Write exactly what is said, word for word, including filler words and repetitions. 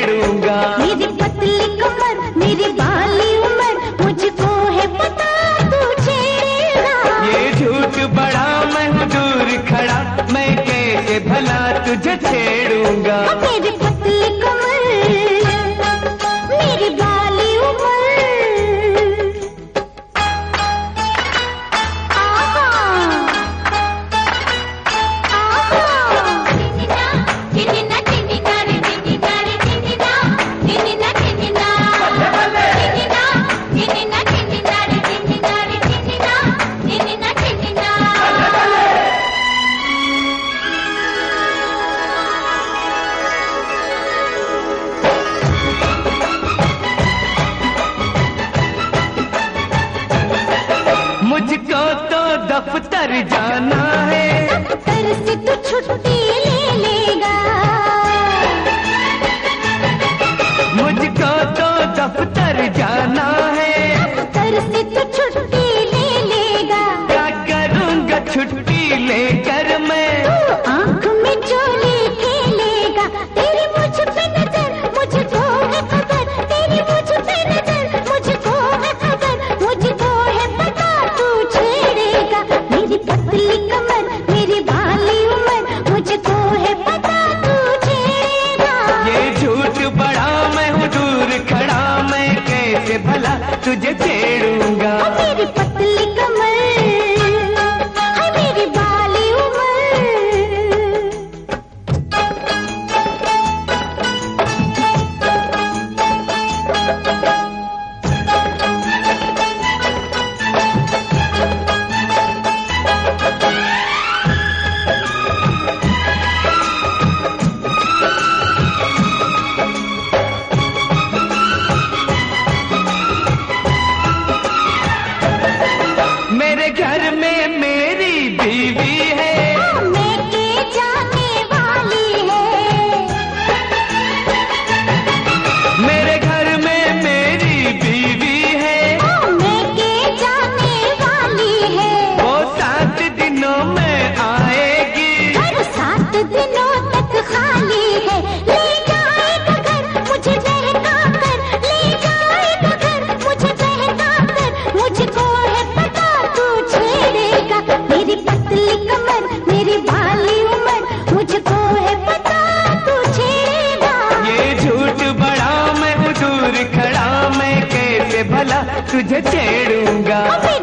छेड़ूंगा। मेरी पतली कमर, मेरी बाली उम्र, मुझको है पता तू छेड़ेगा। ये झूठ बड़ा मैं हूँ दूर खड़ा, मैं कैसे भला तुझे छेड़ूंगा। मेरी पतली कमर, मेरी बाली उम्र, आहा आहा। चिनिना चिनिना रे चिनिना रे चिनिना, चिनिना चिनिना, चिनिना चिनिना चिनिना रे चिनिना रे चिनिना, चिनिना चिनिना। मुझको तो दफ्तर जाना है, दफ्तर से तू छुट्टी ले लेगा। मुझको तो दफ्तर जाना है, दफ्तर से तू छुट्टी ले लेगा। क्या करूँगा छुट्टी लेकर मैं, तू आँख में चोली खेलेगा। तेरी मुझ पे नजर, मुझको है खबर, तेरी मुझ पे नजर, मुझको है खबर, मुझको है पता तू छेड़ेगा। मेरी पतली कमर, मेरी बाली उम्र, मुझको है पता तू छेड़ेगा। ये झूठ बड़ा मैं हूँ दूर खड़ा, मैं कैसे भला तुझे छेड़ूंगा। मेरी पतली कमर, है मेरी बाली उम्र। मेरे घर में मेरी बीवी है, मैं के जाने वाली है। मेरे घर में मेरी बीवी है, मैं के जाने वाली है। वो सात दिनों में आएगी, घर सात दिनों तक खाली है। ले जाएगा घर मुझे बहका कर, ले जाएगा घर मुझे बहका कर, मुझको है पता तू छेड़ेगा। मेरी पतली कमर, मेरी बाली उम्र, मुझको है पता तू छेड़ेगा। ये झूठ बड़ा मैं हूँ दूर खड़ा, मैं कैसे भला तुझे छेड़ूंगा।